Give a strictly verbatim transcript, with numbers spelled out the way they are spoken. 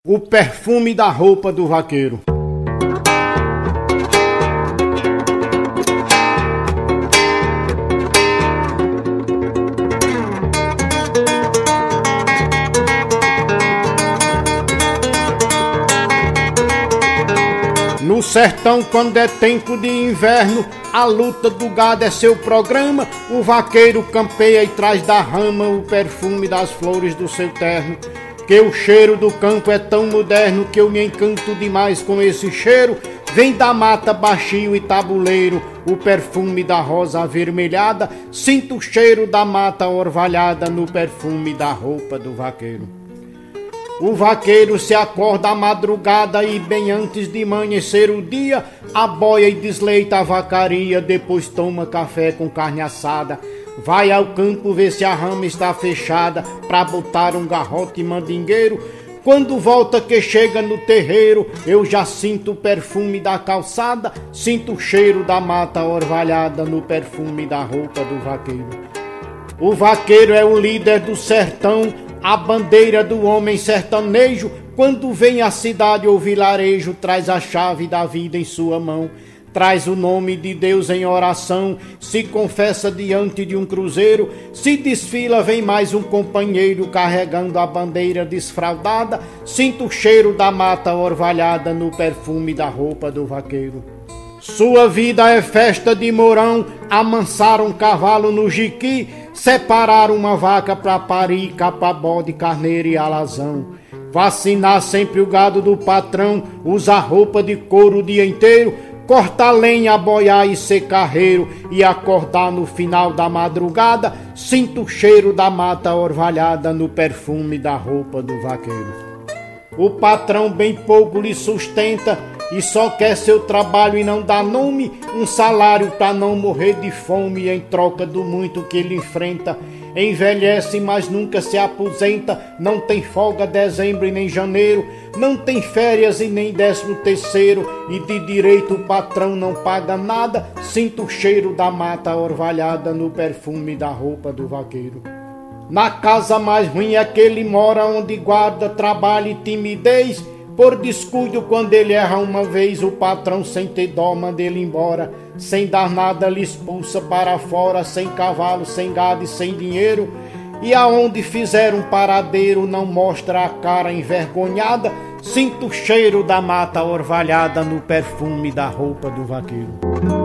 O perfume da roupa do vaqueiro. No sertão, quando é tempo de inverno, a luta do gado é seu programa. O vaqueiro campeia e traz da rama o perfume das flores do seu terno. Que o cheiro do campo é tão moderno que eu me encanto demais com esse cheiro. Vem da mata baixio e tabuleiro, o perfume da rosa avermelhada. Sinto o cheiro da mata orvalhada no perfume da roupa do vaqueiro. O vaqueiro se acorda à madrugada e bem antes de amanhecer o dia, aboia e desleita a vacaria, depois toma café com carne assada. Vai ao campo ver se a rama está fechada pra botar um garrote mandingueiro. Quando volta que chega no terreiro, eu já sinto o perfume da calçada, sinto o cheiro da mata orvalhada no perfume da roupa do vaqueiro. O vaqueiro é o líder do sertão, a bandeira do homem sertanejo. Quando vem à cidade ou vilarejo, traz a chave da vida em sua mão. Traz o nome de Deus em oração, se confessa diante de um cruzeiro. Se desfila, vem mais um companheiro carregando a bandeira desfraldada. Sinto o cheiro da mata orvalhada no perfume da roupa do vaqueiro. Sua vida é festa de mourão, amansar um cavalo no jiqui, separar uma vaca pra parir, capa, bode, carneiro e alazão. Vacinar sempre o gado do patrão, usar roupa de couro o dia inteiro, cortar lenha, boiar e ser carreiro e acordar no final da madrugada. Sinto o cheiro da mata orvalhada no perfume da roupa do vaqueiro. O patrão bem pouco lhe sustenta e só quer seu trabalho e não dá nome, um salário pra não morrer de fome em troca do muito que ele enfrenta. Envelhece, mas nunca se aposenta, não tem folga dezembro e nem janeiro, não tem férias e nem décimo terceiro, e de direito o patrão não paga nada. Sinto o cheiro da mata orvalhada no perfume da roupa do vaqueiro. Na casa mais ruim é que ele mora, onde guarda trabalho e timidez. Por descuido, quando ele erra uma vez, o patrão sem ter dó manda ele embora. Sem dar nada lhe expulsa para fora, sem cavalo, sem gado e sem dinheiro. E aonde fizer um paradeiro, não mostra a cara envergonhada. Sinto o cheiro da mata orvalhada no perfume da roupa do vaqueiro.